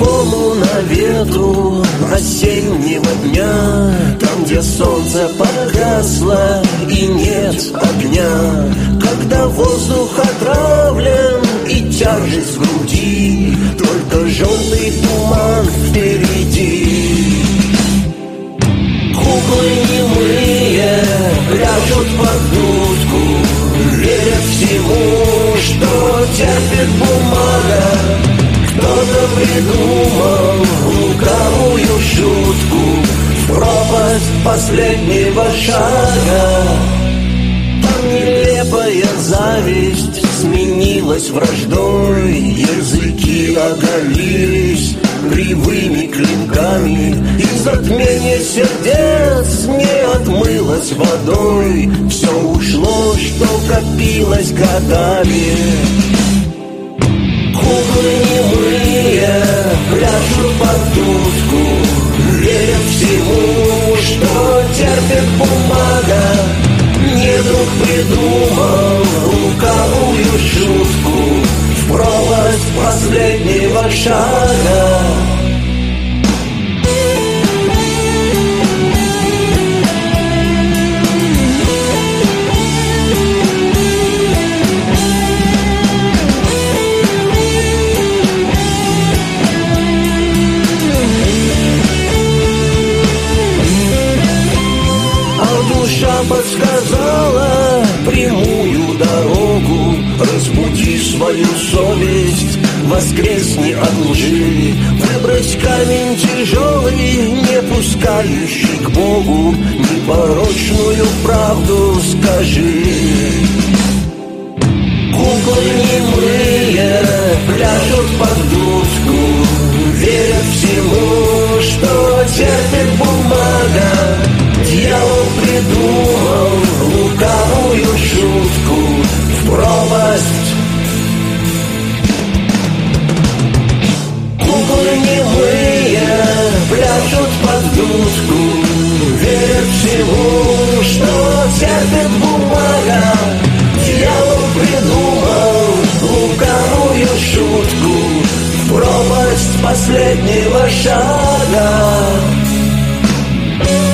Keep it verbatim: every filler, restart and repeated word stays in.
по-другому на ветру осеннего дня, там, где солнце погасло и нет огня, когда воздух отравлен и тяжесть в груди, только желтый туман впереди. Куклы немые ляжут под дудку, верят всему, что терпит бумага. Кто-то придумал лукавую шутку в пропасть последнего шага. Там нелепая зависть сменилась враждой, языки оголились кривыми клинками, и затмение сердец не отмылось водой. Все ушло, что копилось годами. Куклы немые пляшут под дудку, верят всему, что терпит бумага. Недруг придумал лукавую шутку в пропасть последнего шага. Подсказала прямую дорогу. Разбуди свою совесть, воскресни от лжи, выбрось камень тяжелый, не пускающий к Богу, непорочную правду скажи. Куклы немые пляшут под дудку, верят всему, что терпит бумага. Дьявол придумал лукавую шутку в пропасть. Куклы немые пляшут под дудку, верят всему, что терпит бумага. Дьявол придумал лукавую шутку в пропасть последнего шага.